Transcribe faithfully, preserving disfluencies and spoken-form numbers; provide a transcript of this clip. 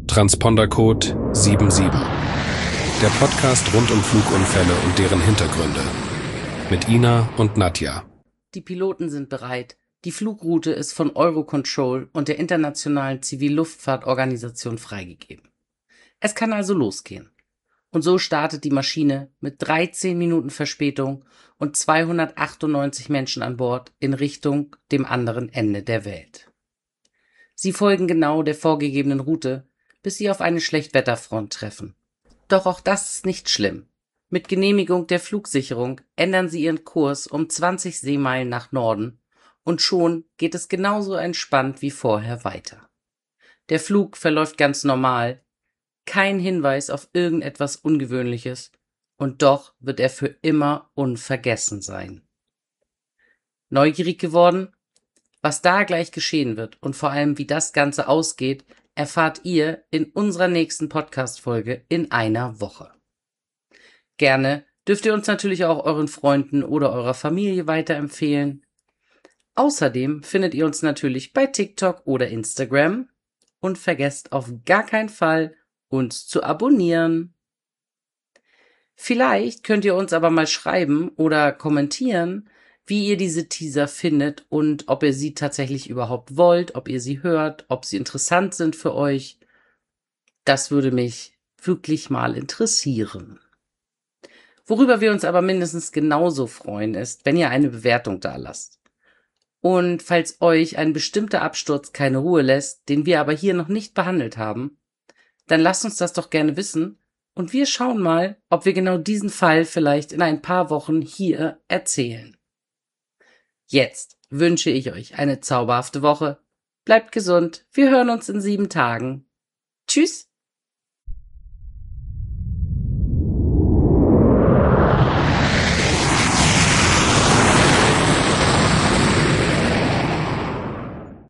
Transpondercode sieben sieben. Der Podcast rund um Flugunfälle und deren Hintergründe. Mit Ina und Nadja. Die Piloten sind bereit. Die Flugroute ist von Eurocontrol und der Internationalen Zivilluftfahrtorganisation freigegeben. Es kann also losgehen. Und so startet die Maschine mit dreizehn Minuten Verspätung und zweihundertachtundneunzig Menschen an Bord in Richtung dem anderen Ende der Welt. Sie folgen genau der vorgegebenen Route, bis sie auf eine Schlechtwetterfront treffen. Doch auch das ist nicht schlimm. Mit Genehmigung der Flugsicherung ändern sie ihren Kurs um zwanzig Seemeilen nach Norden und schon geht es genauso entspannt wie vorher weiter. Der Flug verläuft ganz normal, kein Hinweis auf irgendetwas Ungewöhnliches und doch wird er für immer unvergessen sein. Neugierig geworden? Was da gleich geschehen wird und vor allem wie das Ganze ausgeht, erfahrt ihr in unserer nächsten Podcast-Folge in einer Woche. Gerne dürft ihr uns natürlich auch euren Freunden oder eurer Familie weiterempfehlen. Außerdem findet ihr uns natürlich bei TikTok oder Instagram und vergesst auf gar keinen Fall, uns zu abonnieren. Vielleicht könnt ihr uns aber mal schreiben oder kommentieren, wie ihr diese Teaser findet und ob ihr sie tatsächlich überhaupt wollt, ob ihr sie hört, ob sie interessant sind für euch. Das würde mich wirklich mal interessieren. Worüber wir uns aber mindestens genauso freuen, ist, wenn ihr eine Bewertung dalasst. Und falls euch ein bestimmter Absturz keine Ruhe lässt, den wir aber hier noch nicht behandelt haben, dann lasst uns das doch gerne wissen und wir schauen mal, ob wir genau diesen Fall vielleicht in ein paar Wochen hier erzählen. Jetzt wünsche ich euch eine zauberhafte Woche. Bleibt gesund. Wir hören uns in sieben Tagen. Tschüss.